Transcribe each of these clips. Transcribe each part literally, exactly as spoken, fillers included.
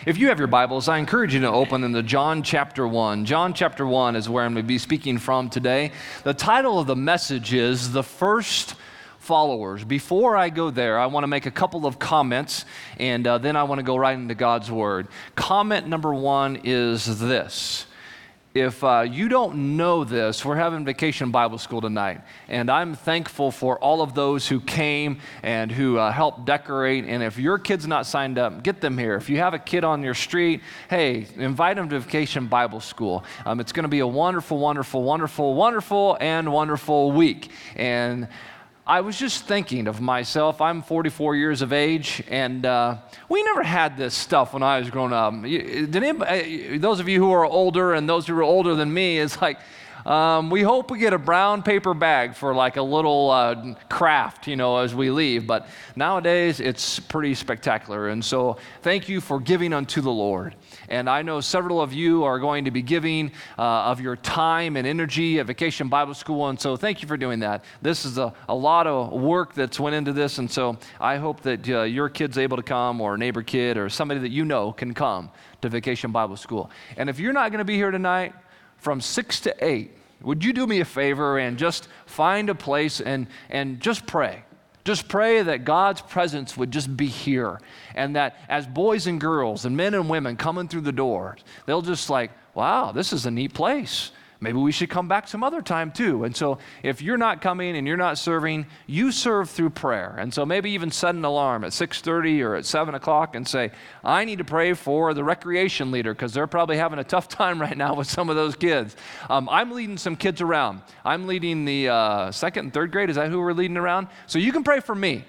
If you have your Bibles, I encourage you to open them to John chapter one. John chapter one is where I'm going to be speaking from today. The title of the message is The First Followers. Before I go there, I want to make a couple of comments, and uh, then I want to go right into God's Word. Comment number one is this. If uh, you don't know this, we're having Vacation Bible School tonight, and I'm thankful for all of those who came and who uh, helped decorate, and if your kid's not signed up, get them here. If you have a kid on your street, hey, invite them to Vacation Bible School. Um, it's going to be a wonderful, wonderful, wonderful, wonderful, and wonderful week, and I was just thinking of myself. I'm forty-four years of age, and uh, we never had this stuff when I was growing up. Did anybody, those of you who are older and those who are older than me, it's like, um, we hope we get a brown paper bag for like a little uh, craft, you know, as we leave. But nowadays, it's pretty spectacular. And so thank you for giving unto the Lord. And I know several of you are going to be giving uh, of your time and energy at Vacation Bible School, and so thank you for doing that. This is a, a lot of work that's went into this, and so I hope that uh, your kid's able to come, or a neighbor kid, or somebody that you know can come to Vacation Bible School. And if you're not going to be here tonight, from six to eight, would you do me a favor and just find a place and, and just pray? Just pray that God's presence would just be here, and that as boys and girls and men and women coming through the door, they'll just like, wow, this is a neat place. Maybe we should come back some other time too. And so if you're not coming and you're not serving, you serve through prayer. And so maybe even set an alarm at six thirty or at seven o'clock and say, I need to pray for the recreation leader because they're probably having a tough time right now with some of those kids. Um, I'm leading some kids around. I'm leading the uh, second and third grade. Is that who we're leading around? So you can pray for me.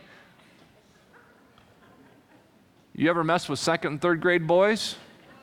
You ever mess with second and third grade boys?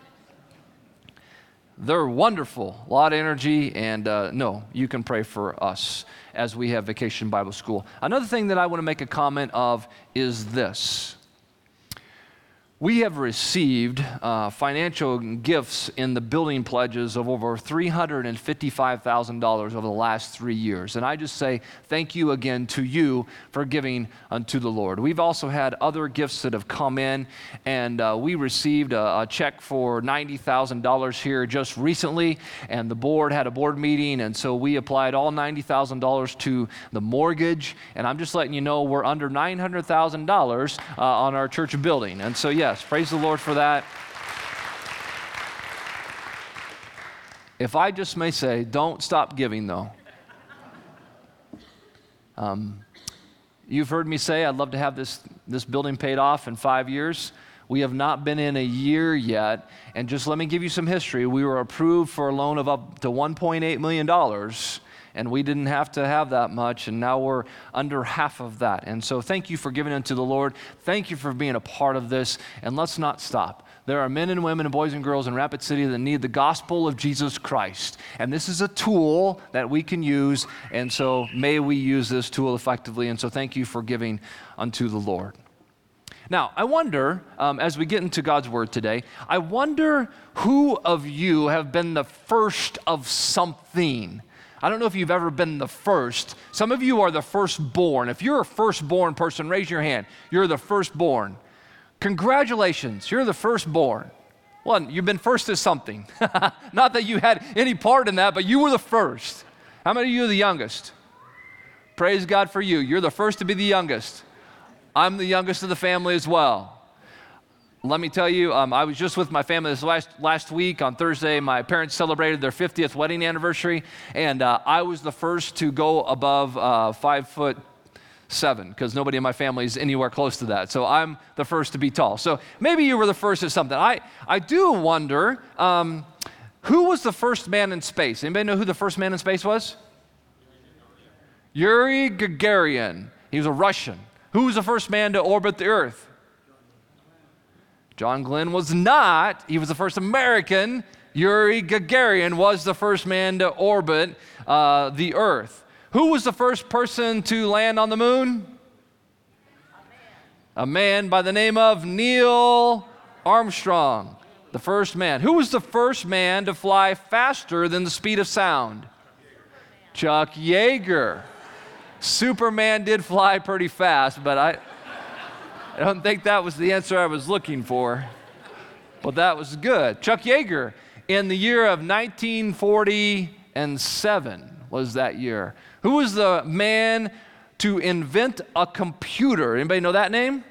They're wonderful, a lot of energy, and uh, no, you can pray for us as we have Vacation Bible School. Another thing that I want to make a comment of is this. We have received uh, financial gifts in the building pledges of over three hundred fifty-five thousand dollars over the last three years. And I just say thank you again to you for giving unto the Lord. We've also had other gifts that have come in, and uh, we received a, a check for ninety thousand dollars here just recently, and the board had a board meeting, and so we applied all ninety thousand dollars to the mortgage, and I'm just letting you know we're under nine hundred thousand dollars uh, on our church building. And so yes, praise the Lord for that. If I just may say, don't stop giving though. Um, you've heard me say I'd love to have this, this building paid off in five years. We have not been in a year yet, and just let me give you some history. We were approved for a loan of up to one point eight million dollars, and we didn't have to have that much, and now we're under half of that. And so thank you for giving unto the Lord. Thank you for being a part of this, and let's not stop. There are men and women and boys and girls in Rapid City that need the gospel of Jesus Christ, and this is a tool that we can use, and so may we use this tool effectively, and so thank you for giving unto the Lord. Now, I wonder, um, as we get into God's Word today, I wonder who of you have been the first of something. I don't know if you've ever been the first. Some of you are the firstborn. If you're a firstborn person, raise your hand. You're the firstborn. Congratulations, you're the firstborn. Well, you've been first to something. Not that you had any part in that, but you were the first. How many of you are the youngest? Praise God for you. You're the first to be the youngest. I'm the youngest of the family as well. Let me tell you, um, I was just with my family this last, last week. On Thursday, my parents celebrated their fiftieth wedding anniversary, and uh, I was the first to go above uh, five foot seven, because nobody in my family is anywhere close to that. So I'm the first to be tall. So maybe you were the first at something. I, I do wonder, um, who was the first man in space? Anybody know who the first man in space was? Yuri Gagarin. He was a Russian. Who was the first man to orbit the Earth? John Glenn was not. He was the first American. Yuri Gagarin was the first man to orbit uh, the Earth. Who was the first person to land on the moon? A man. A man by the name of Neil Armstrong, the first man. Who was the first man to fly faster than the speed of sound? Chuck Yeager. Superman did fly pretty fast, but I, I don't think that was the answer I was looking for. Well, that was good. Chuck Yeager, in the year of nineteen forty-seven was that year. Who was the man to invent a computer? Anybody know that name?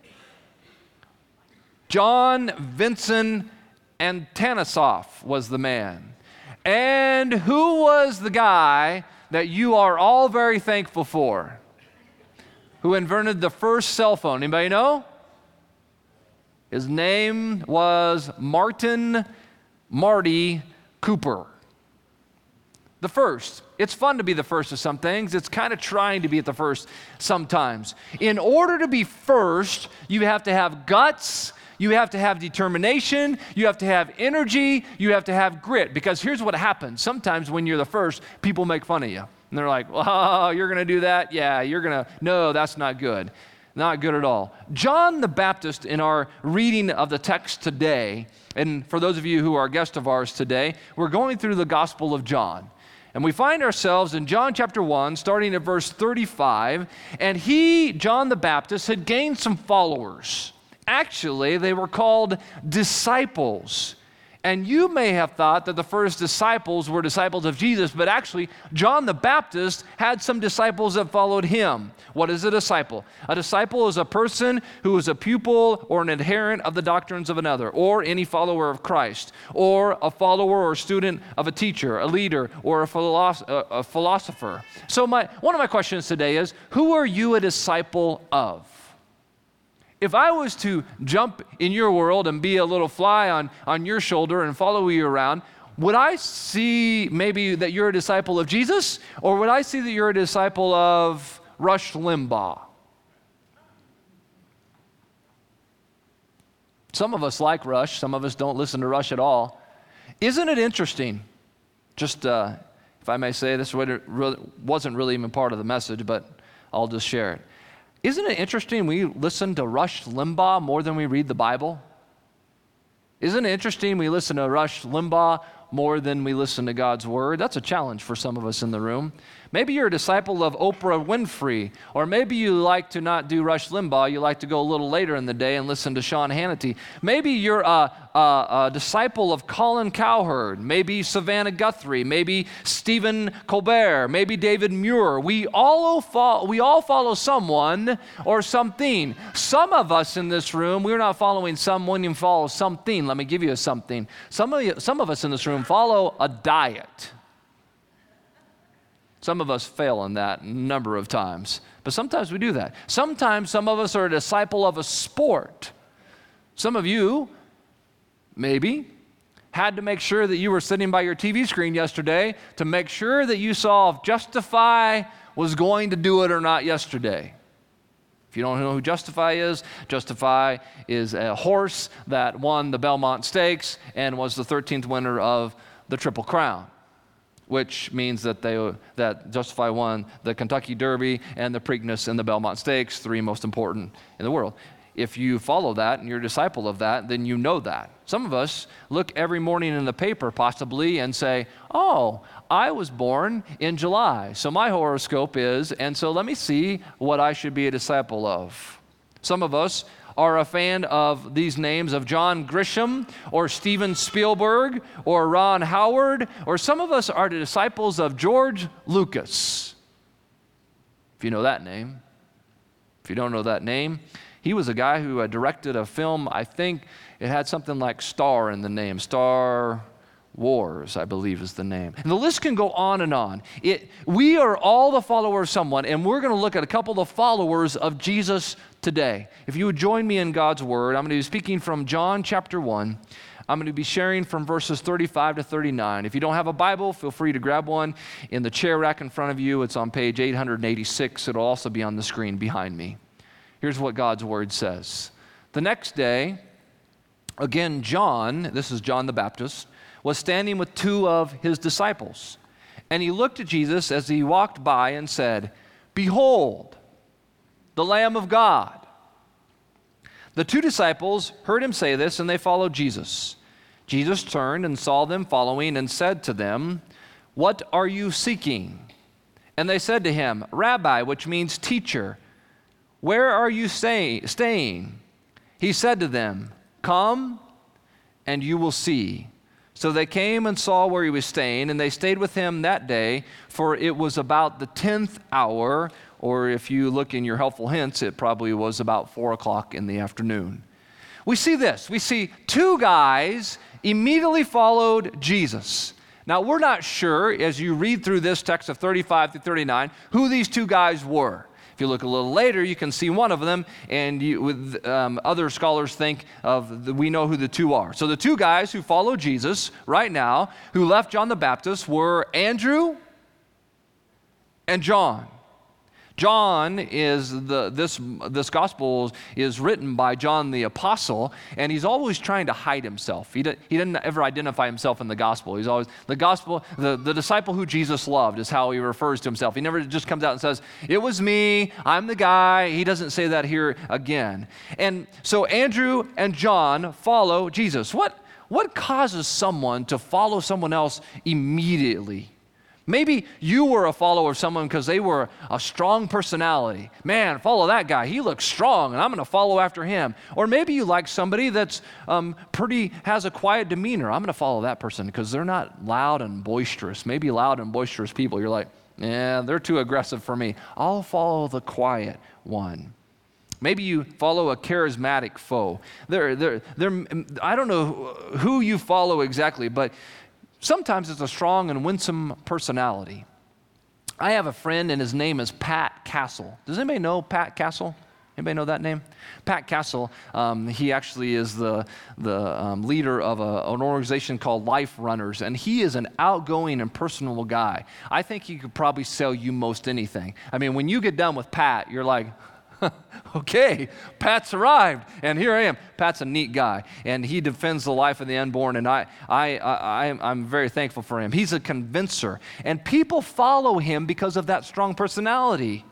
John Vincent Antonopoulos was the man. And who was the guy that you are all very thankful for? Who invented the first cell phone? Anybody know? His name was Martin Marty Cooper. The first. It's fun to be the first of some things. It's kind of trying to be at the first sometimes. In order to be first, you have to have guts, you have to have determination, you have to have energy, you have to have grit. Because here's what happens. Sometimes when you're the first, people make fun of you. And they're like, oh, you're going to do that? Yeah, you're going to, no, that's not good. Not good at all. John the Baptist, in our reading of the text today, and for those of you who are guests of ours today, we're going through the Gospel of John. And we find ourselves in John chapter one, starting at verse thirty-five, and he, John the Baptist, had gained some followers. Actually, they were called disciples. And you may have thought that the first disciples were disciples of Jesus, but actually, John the Baptist had some disciples that followed him. What is a disciple? A disciple is a person who is a pupil or an adherent of the doctrines of another, or any follower of Christ, or a follower or student of a teacher, a leader, or a, philosoph- a philosopher. So my, one of my questions today is, who are you a disciple of? If I was to jump in your world and be a little fly on, on your shoulder and follow you around, would I see maybe that you're a disciple of Jesus? Or would I see that you're a disciple of Rush Limbaugh? Some of us like Rush. Some of us don't listen to Rush at all. Isn't it interesting? Just, uh, if I may say, this wasn't really even part of the message, but I'll just share it. Isn't it interesting we listen to Rush Limbaugh more than we read the Bible? Isn't it interesting we listen to Rush Limbaugh more than we listen to God's Word? That's a challenge for some of us in the room. Maybe you're a disciple of Oprah Winfrey, or maybe you like to not do Rush Limbaugh. You like to go a little later in the day and listen to Sean Hannity. Maybe you're a, a, a disciple of Colin Cowherd, maybe Savannah Guthrie, maybe Stephen Colbert, maybe David Muir. We all, follow, we all follow someone or something. Some of us in this room, we're not following someone, you follow something. Let me give you a something. Some of, you, some of us in this room follow a diet. Some of us fail in that a number of times, but sometimes we do that. Sometimes some of us are a disciple of a sport. Some of you, maybe, had to make sure that you were sitting by your T V screen yesterday to make sure that you saw if Justify was going to do it or not yesterday. If you don't know who Justify is, Justify is a horse that won the Belmont Stakes and was the thirteenth winner of the Triple Crown, which means that they that Justify won the Kentucky Derby and the Preakness and the Belmont Stakes, three most important in the world. If you follow that and you're a disciple of that, then you know that. Some of us look every morning in the paper possibly and say, oh, I was born in July, so my horoscope is, and so let me see what I should be a disciple of. Some of us are a fan of these names of John Grisham or Steven Spielberg or Ron Howard, or some of us are the disciples of George Lucas. If you know that name. If you don't know that name, he was a guy who had directed a film, I think it had something like Star in the name, Star Wars, I believe is the name. And the list can go on and on. It, we are all the followers of someone, and we're going to look at a couple of followers of Jesus today. If you would join me in God's Word, I'm going to be speaking from John chapter one. I'm going to be sharing from verses thirty-five to thirty-nine. If you don't have a Bible, feel free to grab one in the chair rack in front of you. It's on page eight eighty-six. It'll also be on the screen behind me. Here's what God's Word says. The next day, again, John, this is John the Baptist, was standing with two of his disciples. And he looked at Jesus as he walked by and said, "Behold, the Lamb of God." The two disciples heard him say this, and they followed Jesus. Jesus turned and saw them following and said to them, "What are you seeking?" And they said to him, "Rabbi," which means teacher, "where are you stay, staying?" He said to them, "Come and you will see." So they came and saw where he was staying, and they stayed with him that day, for it was about the tenth hour, or if you look in your helpful hints, it probably was about four o'clock in the afternoon. We see this. We see two guys immediately followed Jesus. Now, we're not sure, as you read through this text of thirty-five through thirty-nine, who these two guys were. If you look a little later, you can see one of them, and you, with, um, other scholars think of, the, we know who the two are. So the two guys who follow Jesus right now, who left John the Baptist, were Andrew and John. John is the, this, this gospel is written by John the Apostle, and he's always trying to hide himself. He, did, he didn't ever identify himself in the gospel. He's always, the gospel, the, the disciple who Jesus loved is how he refers to himself. He never just comes out and says, "It was me, I'm the guy." He doesn't say that here again. And so Andrew and John follow Jesus. What, what causes someone to follow someone else immediately? Maybe you were a follower of someone because they were a strong personality. Man, follow that guy. He looks strong, and I'm going to follow after him. Or maybe you like somebody that's um, pretty, has a quiet demeanor. I'm going to follow that person because they're not loud and boisterous. Maybe loud and boisterous people, you're like, yeah, they're too aggressive for me. I'll follow the quiet one. Maybe you follow a charismatic foe. They're, they're, they're, I don't know who you follow exactly, but sometimes it's a strong and winsome personality. I have a friend, and his name is Pat Castle. Does anybody know Pat Castle? Anybody know that name? Pat Castle, um, he actually is the, the um, leader of a, an organization called Life Runners, and he is an outgoing and personable guy. I think he could probably sell you most anything. I mean, when you get done with Pat, you're like, okay, Pat's arrived, and here I am. Pat's a neat guy, and he defends the life of the unborn, and I, I, I, I'm very thankful for him. He's a convincer, and people follow him because of that strong personality.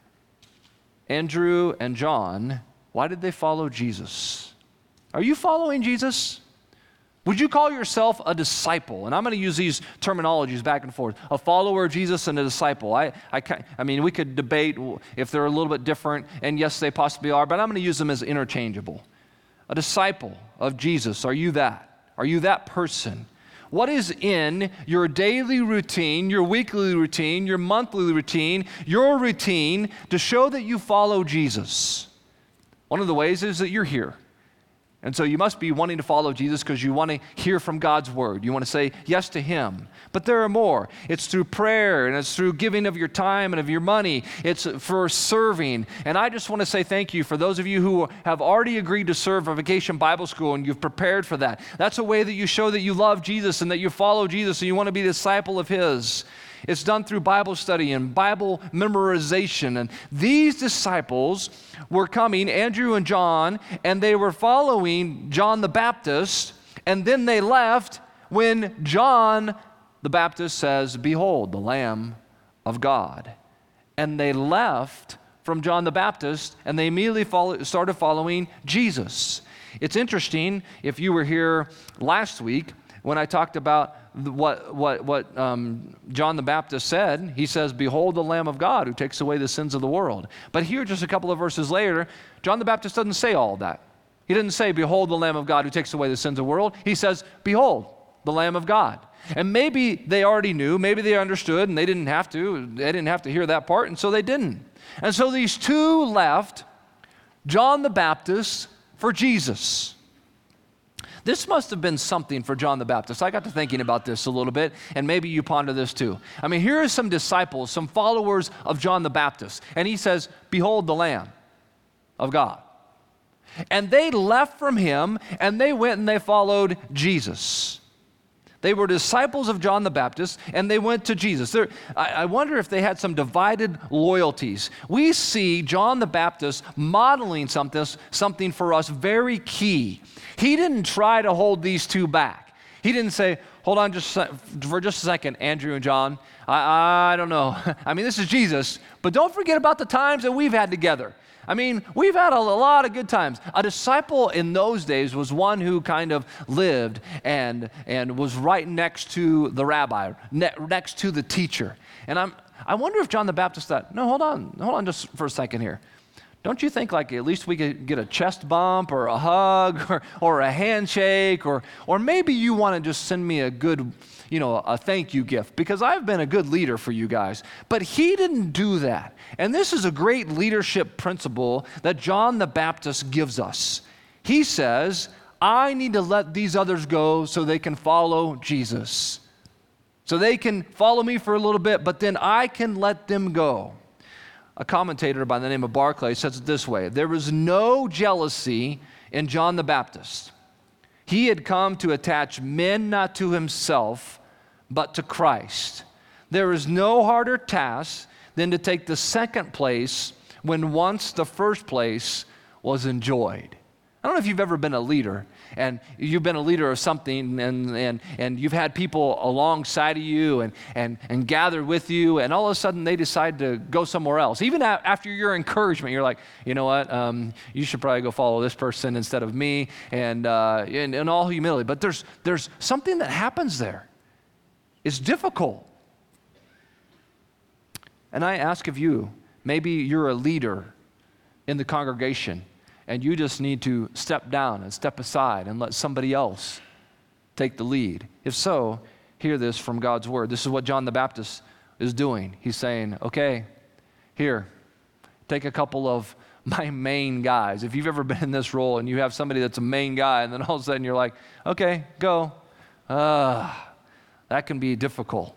Andrew and John, why did they follow Jesus? Are you following Jesus? Would you call yourself a disciple? And I'm going to use these terminologies back and forth. A follower of Jesus and a disciple. I, I, I mean, we could debate if they're a little bit different, and yes, they possibly are, but I'm going to use them as interchangeable. A disciple of Jesus, are you that? Are you that person? What is in your daily routine, your weekly routine, your monthly routine, your routine to show that you follow Jesus? One of the ways is that you're here. And so you must be wanting to follow Jesus because you want to hear from God's word. You want to say yes to him. But there are more. It's through prayer, and it's through giving of your time and of your money. It's for serving. And I just want to say thank you for those of you who have already agreed to serve a Vacation Bible School, and you've prepared for that. That's a way that you show that you love Jesus and that you follow Jesus and you want to be a disciple of his. It's done through Bible study and Bible memorization. And these disciples were coming, Andrew and John, and they were following John the Baptist, and then they left when John the Baptist says, "Behold, the Lamb of God." And they left from John the Baptist, and they immediately follow, started following Jesus. It's interesting, if you were here last week, when I talked about what, what, what um, John the Baptist said, he says, "Behold the Lamb of God who takes away the sins of the world." But here, just a couple of verses later, John the Baptist doesn't say all of that. He didn't say, "Behold the Lamb of God who takes away the sins of the world." He says, "Behold the Lamb of God." And maybe they already knew, maybe they understood, and they didn't have to. They didn't have to hear that part, and so they didn't. And so these two left John the Baptist for Jesus. This must have been something for John the Baptist. I got to thinking about this a little bit, and maybe you ponder this too. I mean, here are some disciples, some followers of John the Baptist, and he says, "Behold the Lamb of God." And they left from him, and they went and they followed Jesus. They were disciples of John the Baptist, and they went to Jesus. There, I, I wonder if they had some divided loyalties. We see John the Baptist modeling something, something for us very key. He didn't try to hold these two back. He didn't say, "Hold on just for just a second, Andrew and John. I, I don't know. I mean, this is Jesus, but don't forget about the times that we've had together. I mean, we've had a, a lot of good times." A disciple in those days was one who kind of lived and, and was right next to the rabbi, ne- next to the teacher. And I'm, I wonder if John the Baptist thought, "No, hold on, hold on just for a second here. Don't you think like at least we could get a chest bump or a hug or, or a handshake or, or maybe you want to just send me a good, you know, a thank you gift because I've been a good leader for you guys. But he didn't do that. And this is a great leadership principle that John the Baptist gives us. He says, I need to let these others go so they can follow Jesus. So they can follow me for a little bit, but then I can let them go. A commentator by the name of Barclay says it this way: there was no jealousy in John the Baptist. He had come to attach men not to himself, but to Christ. There is no harder task than to take the second place when once the first place was enjoyed. I don't know if you've ever been a leader, and you've been a leader of something, and and and you've had people alongside of you and and and gathered with you, and all of a sudden they decide to go somewhere else. Even a- after your encouragement, you're like, you know what, um, you should probably go follow this person instead of me, and uh, in, in all humility. But there's there's something that happens there. It's difficult. And I ask of you, maybe you're a leader in the congregation, and you just need to step down and step aside and let somebody else take the lead. If so, hear this from God's word. This is what John the Baptist is doing. He's saying, okay, here, take a couple of my main guys. If you've ever been in this role and you have somebody that's a main guy, and then all of a sudden you're like, okay, go. Uh, that can be difficult.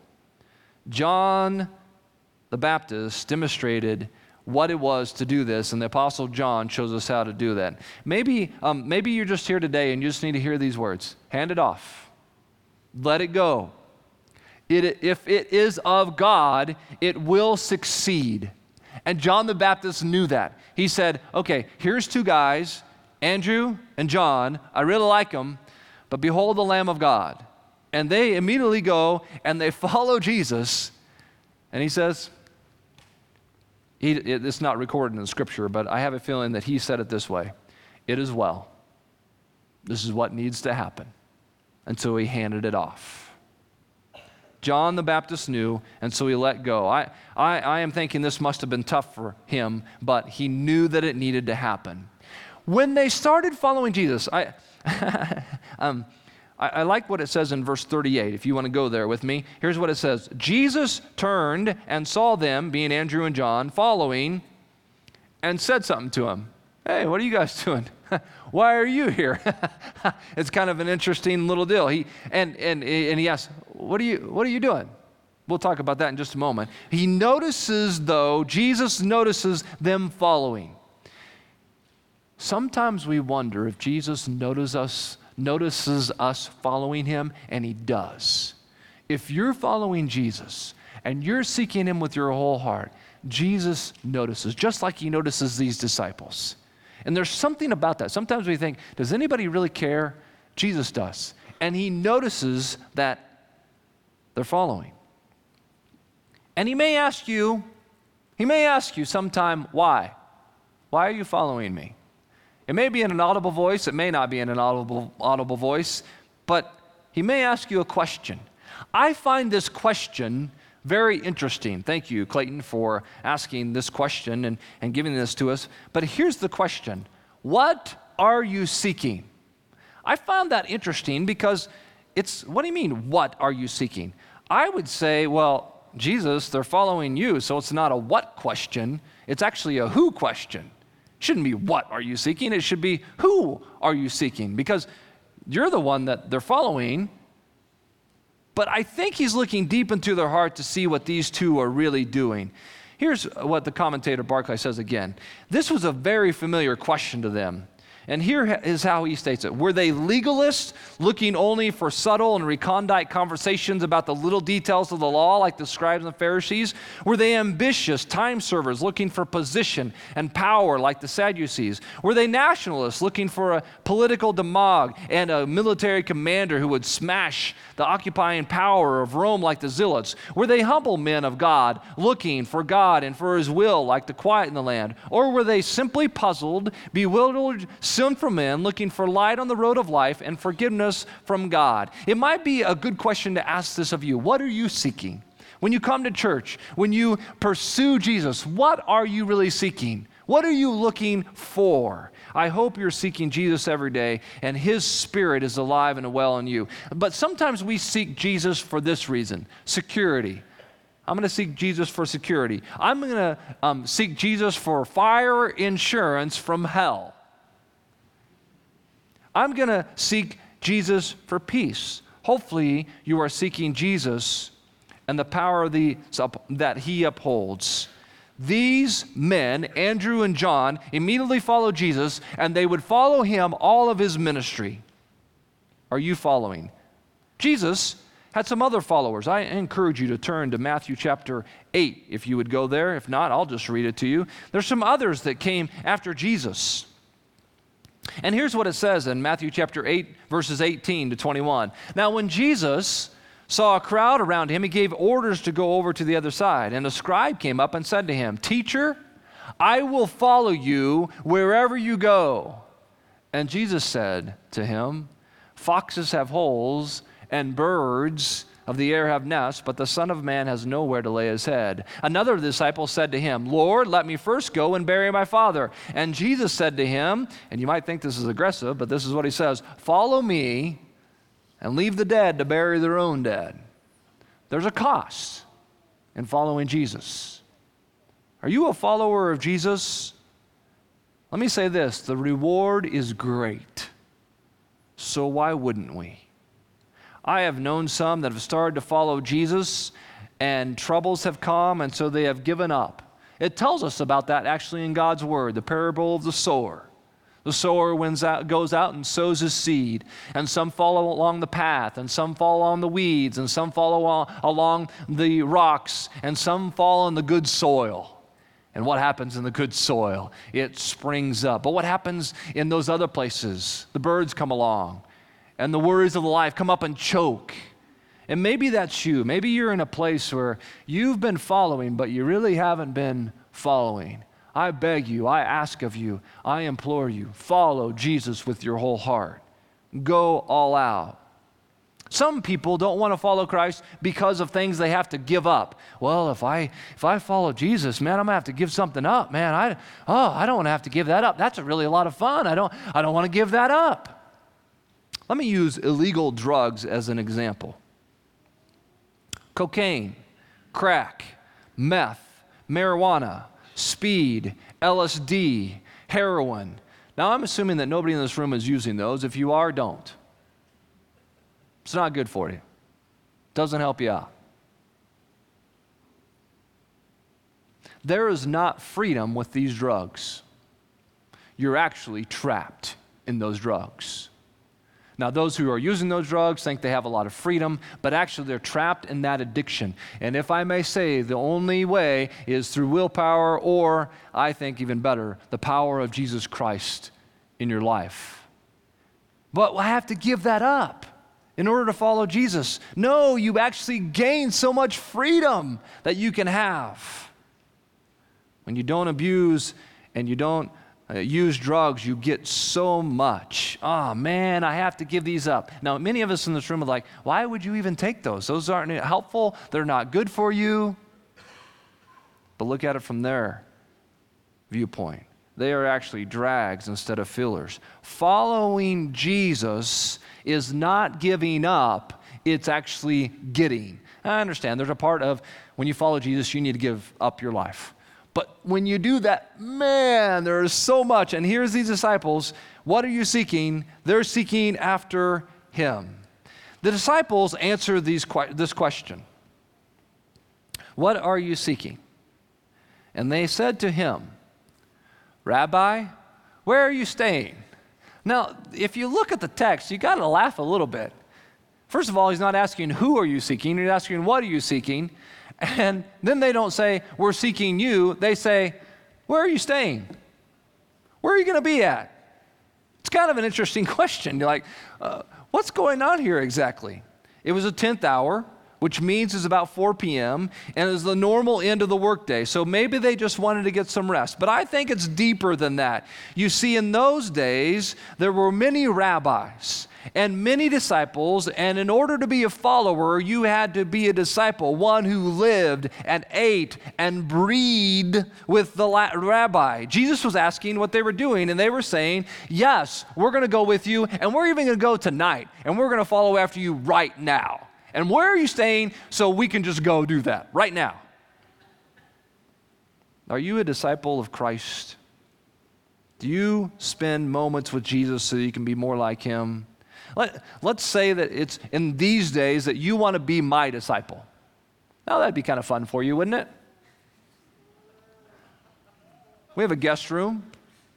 John the Baptist demonstrated what it was to do this, and the Apostle John shows us how to do that. Maybe, um, maybe you're just here today and you just need to hear these words. Hand it off. Let it go. It, if it is of God, it will succeed. And John the Baptist knew that. He said, okay, here's two guys, Andrew and John. I really like them, but behold the Lamb of God. And they immediately go and they follow Jesus. And he says, He, it, it's not recorded in the scripture, but I have a feeling that he said it this way: it is well. This is what needs to happen. And so he handed it off. John the Baptist knew, and so he let go. I, I, I am thinking this must have been tough for him, but he knew that it needed to happen. When they started following Jesus, I, um, I, I like what it says in verse thirty-eight, if you want to go there with me. Here's what it says. Jesus turned and saw them, being Andrew and John, following, and said something to them. Hey, what are you guys doing? Why are you here? It's kind of an interesting little deal. He and and and he asks, what are you what are you doing? We'll talk about that in just a moment. He notices, though, Jesus notices them following. Sometimes we wonder if Jesus notices us notices us following him, and he does. If you're following Jesus and you're seeking him with your whole heart, Jesus notices, just like he notices these disciples. And there's something about that. Sometimes we think, does anybody really care? Jesus does. And he notices that they're following. And he may ask you, he may ask you sometime, why? Why are you following me? It may be in an audible voice, it may not be in an audible, audible voice, but he may ask you a question. I find this question very interesting. Thank you, Clayton, for asking this question and, and giving this to us. But here's the question. What are you seeking? I found that interesting because it's, what do you mean, what are you seeking? I would say, well, Jesus, they're following you, so it's not a what question, it's actually a who question. It shouldn't be what are you seeking, it should be who are you seeking, because you're the one that they're following. But I think he's looking deep into their heart to see what these two are really doing. Here's what the commentator Barclay says again. This was a very familiar question to them. And here is how he states it. Were they legalists looking only for subtle and recondite conversations about the little details of the law like the scribes and Pharisees? Were they ambitious time servers looking for position and power like the Sadducees? Were they nationalists looking for a political demagogue and a military commander who would smash the occupying power of Rome like the Zealots? Were they humble men of God looking for God and for his will like the quiet in the land? Or were they simply puzzled, bewildered, sinful men looking for light on the road of life and forgiveness from God? It might be a good question to ask this of you. What are you seeking? When you come to church, when you pursue Jesus, what are you really seeking? What are you looking for? I hope you're seeking Jesus every day, and His Spirit is alive and well in you. But sometimes we seek Jesus for this reason, security. I'm going to seek Jesus for security. I'm going to um, seek Jesus for fire insurance from hell. I'm going to seek Jesus for peace. Hopefully, you are seeking Jesus and the power of the, that He upholds. These men, Andrew and John, immediately followed Jesus, and they would follow Him all of His ministry. Are you following? Jesus had some other followers. I encourage you to turn to Matthew chapter eight, if you would go there. If not, I'll just read it to you. There's some others that came after Jesus. And here's what it says in Matthew chapter eight, verses eighteen to twenty-one. Now, when Jesus saw a crowd around Him, He gave orders to go over to the other side. And a scribe came up and said to Him, "Teacher, I will follow you wherever you go." And Jesus said to him, "Foxes have holes, and birds of the air have nests, but the Son of Man has nowhere to lay His head." Another disciple said to Him, "Lord, let me first go and bury my father." And Jesus said to him, and you might think this is aggressive, but this is what He says, "Follow me and leave the dead to bury their own dead." There's a cost in following Jesus. Are you a follower of Jesus? Let me say this, the reward is great. So why wouldn't we? I have known some that have started to follow Jesus and troubles have come, and so they have given up. It tells us about that actually in God's Word, the parable of the sower. The sower wins out, goes out and sows his seed, and some follow along the path, and some fall on the weeds, and some follow on, along the rocks, and some fall in the good soil. And what happens in the good soil? It springs up. But what happens in those other places? The birds come along, and the worries of life come up and choke. And maybe that's you. Maybe you're in a place where you've been following, but you really haven't been following. I beg you, I ask of you, I implore you, follow Jesus with your whole heart. Go all out. Some people don't want to follow Christ because of things they have to give up. Well, if I if I follow Jesus, man, I'm going to have to give something up, man. I oh, I don't want to have to give that up. That's a really a lot of fun. I don't I don't want to give that up. Let me use illegal drugs as an example. Cocaine, crack, meth, marijuana, speed, L S D, heroin. Now, I'm assuming that nobody in this room is using those. If you are, don't. It's not good for you. Doesn't help you out. There is not freedom with these drugs. You're actually trapped in those drugs. Now, those who are using those drugs think they have a lot of freedom, but actually they're trapped in that addiction. And if I may say, the only way is through willpower, or I think even better, the power of Jesus Christ in your life. But I have to give that up in order to follow Jesus. No, you actually gain so much freedom that you can have. When you don't abuse and you don't Uh, use drugs, you get so much. Oh, man, I have to give these up. Now, many of us in this room are like, why would you even take those? Those aren't helpful. They're not good for you. But look at it from their viewpoint. They are actually drags instead of fillers. Following Jesus is not giving up. It's actually getting. I understand there's a part of when you follow Jesus, you need to give up your life. But when you do that, man, there is so much. And here's these disciples. What are you seeking? They're seeking after Him. The disciples answer these, this question. What are you seeking? And they said to Him, Rabbi, where are you staying? Now, if you look at the text, you got to laugh a little bit. First of all, He's not asking who are you seeking. He's asking what are you seeking? And then they don't say, we're seeking you. They say, where are you staying? Where are you going to be at? It's kind of an interesting question. You're like, uh, what's going on here exactly? It was a tenth hour, which means it's about four p.m., and it's the normal end of the workday. So maybe they just wanted to get some rest. But I think it's deeper than that. You see, in those days, there were many rabbis. and many disciples, and in order to be a follower, you had to be a disciple, one who lived and ate and breathed with the rabbi. Jesus was asking what they were doing, and they were saying, yes, we're going to go with you, and we're even going to go tonight, and we're going to follow after you right now. And where are you staying so we can just go do that right now? Are you a disciple of Christ? Do you spend moments with Jesus so you can be more like him? Let, let's say that it's in these days that you want to be my disciple. Now that'd be kind of fun for you, wouldn't it? We have a guest room.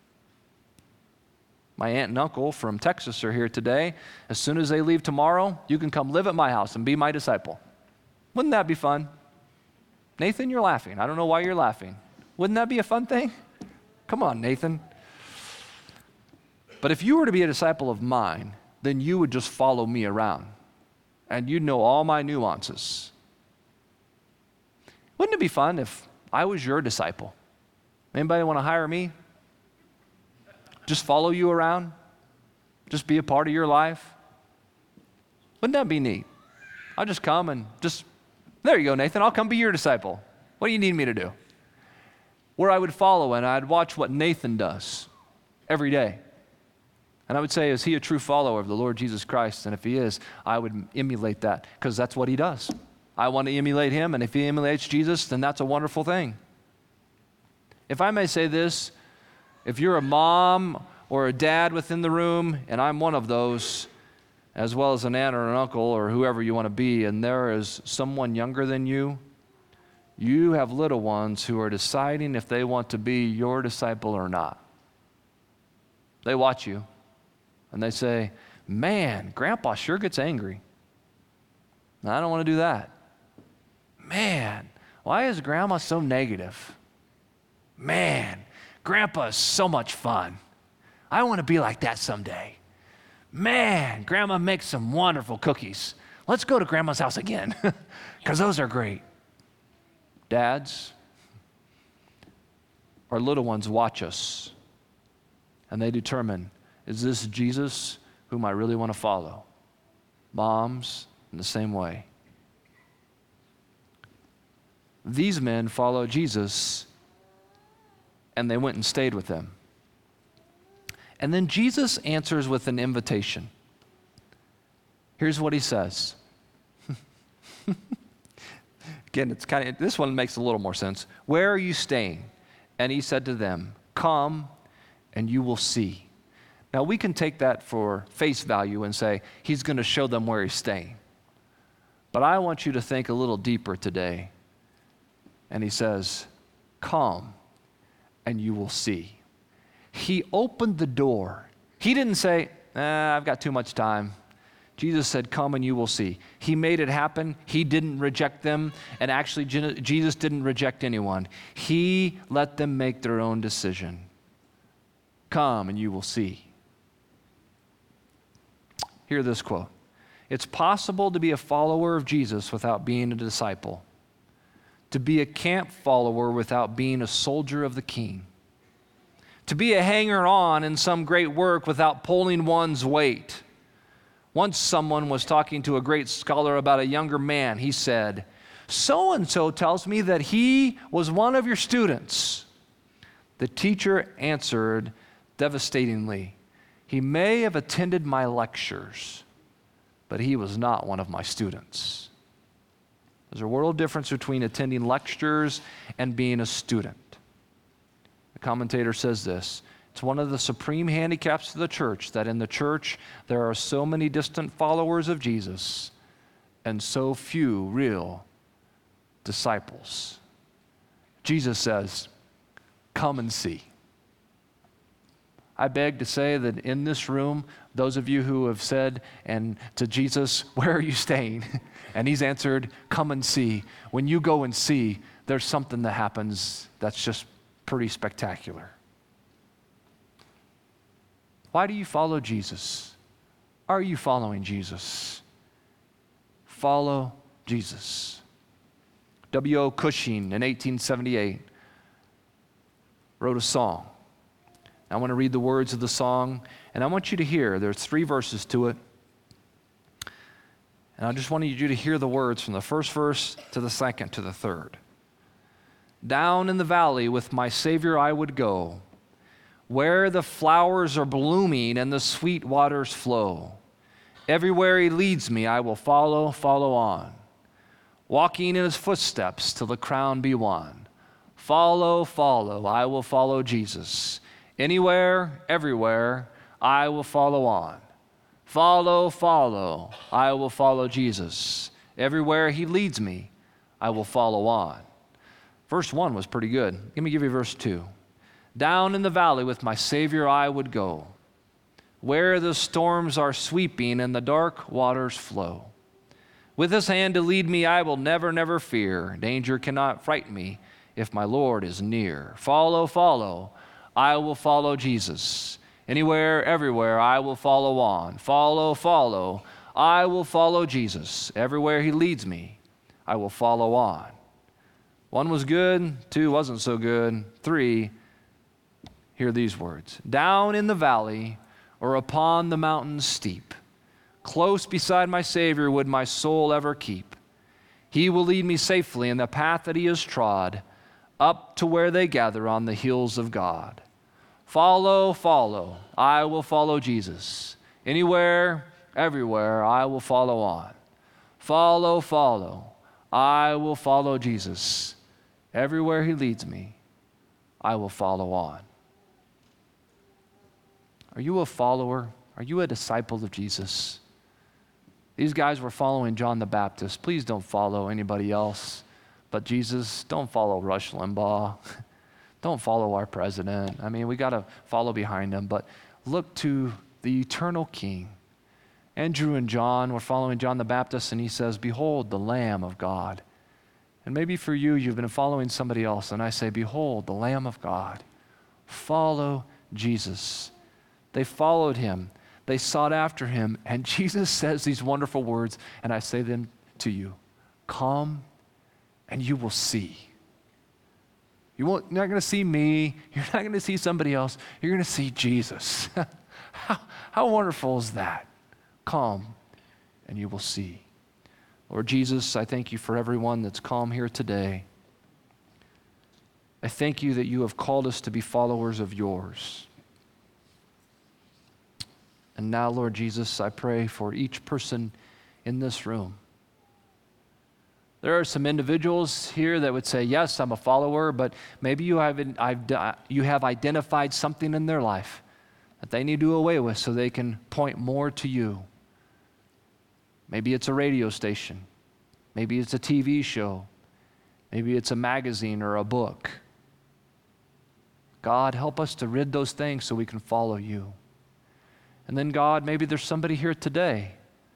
My aunt and uncle from Texas are here today. As soon as they leave tomorrow, you can come live at my house and be my disciple. Wouldn't that be fun? Nathan, you're laughing. I don't know why you're laughing. Wouldn't that be a fun thing? Come on, Nathan. But if you were to be a disciple of mine, then you would just follow me around, and you'd know all my nuances. Wouldn't it be fun if I was your disciple? Anybody want to hire me? Just follow you around? Just be a part of your life? Wouldn't that be neat? I'll just come and just, there you go, Nathan, I'll come be your disciple. What do you need me to do? Where I would follow and I'd watch what Nathan does every day. And I would say, is he a true follower of the Lord Jesus Christ? And if he is, I would emulate that, because that's what he does. I want to emulate him, and if he emulates Jesus, then that's a wonderful thing. If I may say this, if you're a mom or a dad within the room, and I'm one of those, as well as an aunt or an uncle or whoever you want to be, and there is someone younger than you, you have little ones who are deciding if they want to be your disciple or not. They watch you. And they say, man, Grandpa sure gets angry. Now, I don't want to do that. Man, why is Grandma so negative? Man, Grandpa is so much fun. I want to be like that someday. Man, Grandma makes some wonderful cookies. Let's go to Grandma's house again, because those are great. Dads, our little ones watch us, and they determine, is this Jesus whom I really want to follow? Moms, in the same way. These men followed Jesus, and they went and stayed with them. And then Jesus answers with an invitation. Here's what he says. Again, it's kind of, this one makes a little more sense. Where are you staying? And he said to them, come and you will see. Now, we can take that for face value and say, he's going to show them where he's staying. But I want you to think a little deeper today. And he says, come and you will see. He opened the door. He didn't say, eh, I've got too much time. Jesus said, come and you will see. He made it happen. He didn't reject them. And actually, Jesus didn't reject anyone. He let them make their own decision. Come and you will see. Hear this quote. It's possible to be a follower of Jesus without being a disciple. To be a camp follower without being a soldier of the King. To be a hanger-on in some great work without pulling one's weight. Once someone was talking to a great scholar about a younger man. He said, so-and-so tells me that he was one of your students. The teacher answered devastatingly, he may have attended my lectures, but he was not one of my students. There's a world difference between attending lectures and being a student. The commentator says this, it's one of the supreme handicaps of the church that in the church there are so many distant followers of Jesus and so few real disciples. Jesus says, come and see. I beg to say that in this room, those of you who have said and to Jesus, where are you staying? And he's answered, come and see. When you go and see, there's something that happens that's just pretty spectacular. Why do you follow Jesus? Are you following Jesus? Follow Jesus. W O Cushing in eighteen seventy-eight wrote a song. I want to read the words of the song, and I want you to hear. There's three verses to it. And I just wanted you to hear the words from the first verse to the second to the third. Down in the valley with my Savior I would go, where the flowers are blooming and the sweet waters flow. Everywhere he leads me, I will follow, follow on, walking in his footsteps till the crown be won. Follow, follow, I will follow Jesus. Anywhere, everywhere, I will follow on. Follow, follow, I will follow Jesus. Everywhere he leads me, I will follow on. Verse one was pretty good. Let me give you verse two. Down in the valley with my Savior I would go, where the storms are sweeping and the dark waters flow. With his hand to lead me, I will never, never fear. Danger cannot frighten me if my Lord is near. Follow, follow, I will follow Jesus. Anywhere, everywhere, I will follow on. Follow, follow, I will follow Jesus. Everywhere he leads me, I will follow on. One was good, two wasn't so good, three, hear these words. Down in the valley or upon the mountain steep, close beside my Savior would my soul ever keep. He will lead me safely in the path that he has trod, up to where they gather on the hills of God. Follow, follow, I will follow Jesus. Anywhere, everywhere, I will follow on. Follow, follow, I will follow Jesus. Everywhere he leads me, I will follow on. Are you a follower? Are you a disciple of Jesus? These guys were following John the Baptist. Please don't follow anybody else but Jesus. Don't follow Rush Limbaugh. Don't follow our president. I mean, we got to follow behind him, but look to the eternal King. Andrew and John were following John the Baptist, and he says, behold, the Lamb of God. And maybe for you, you've been following somebody else, and I say, behold, the Lamb of God. Follow Jesus. They followed him. They sought after him, and Jesus says these wonderful words, and I say them to you. Come, and you will see. You won't, you're not going to see me. You're not going to see somebody else. You're going to see Jesus. how, how wonderful is that? Come, and you will see. Lord Jesus, I thank you for everyone that's come here today. I thank you that you have called us to be followers of yours. And now, Lord Jesus, I pray for each person in this room. There are some individuals here that would say, yes, I'm a follower, but maybe you have, you have identified something in their life that they need to do away with so they can point more to you. Maybe it's a radio station. Maybe it's a T V show. Maybe it's a magazine or a book. God, help us to rid those things so we can follow you. And then, God, maybe there's somebody here today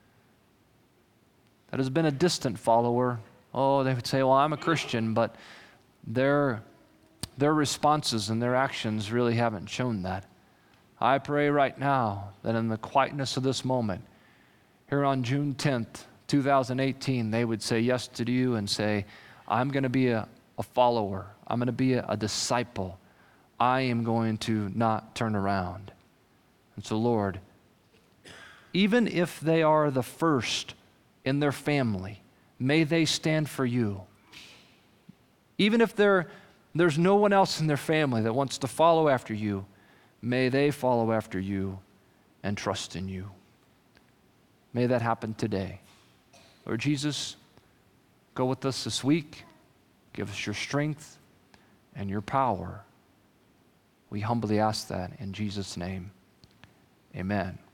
that has been a distant follower. Oh, they would say, well, I'm a Christian, but their, their responses and their actions really haven't shown that. I pray right now that in the quietness of this moment, here on June tenth, two thousand eighteen, they would say yes to you and say, I'm going to be a, a follower. I'm going to be a, a disciple. I am going to not turn around. And so, Lord, even if they are the first in their family, may they stand for you. Even if there's no one else in their family that wants to follow after you, may they follow after you and trust in you. May that happen today. Lord Jesus, go with us this week. Give us your strength and your power. We humbly ask that in Jesus' name. Amen.